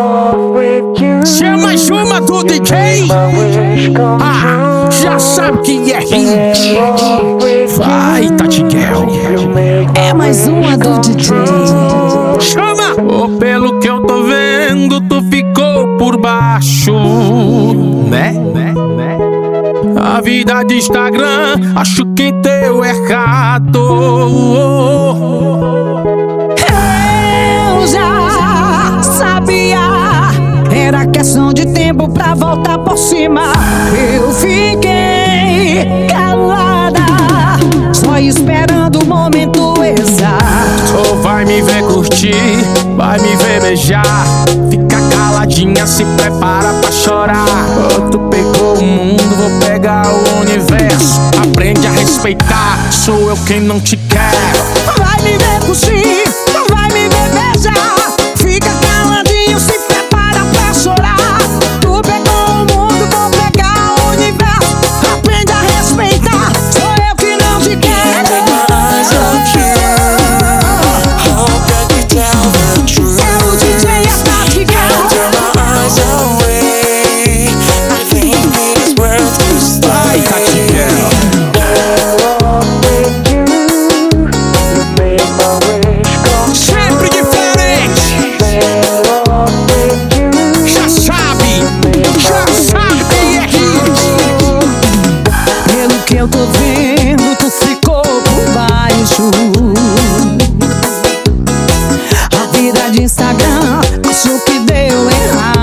Chama Juma do DJ. Já sabe que é hit. Vai, Tatiguel. É mais uma do DJ. Chama! Pelo que eu tô vendo, tu ficou por baixo, né? A vida de Instagram, acho que deu errado. Eu já sabia, era questão de tempo pra voltar por cima. Eu fiquei calada, só esperando o momento exato. Tu vai me ver curtir, vai me ver beijar. Fica caladinha, se prepara pra chorar. Tu pegou o mundo, vou pegar o universo. Aprende a respeitar, sou eu quem não te quer. Vai me ver curtir, vai me ver beijar. Fica caladinho, se prepara pra chorar. Tu pegou o mundo, vou pegar o universo. Aprende a respeitar, sou eu que não te quero. É o DJ e a Tatiguel. Vai, Tatiguel. Sempre diferente. Já sabe que é hit. Pelo que eu tô vendo, tu ficou por baixo. A vida de Instagram, acho que deu errado.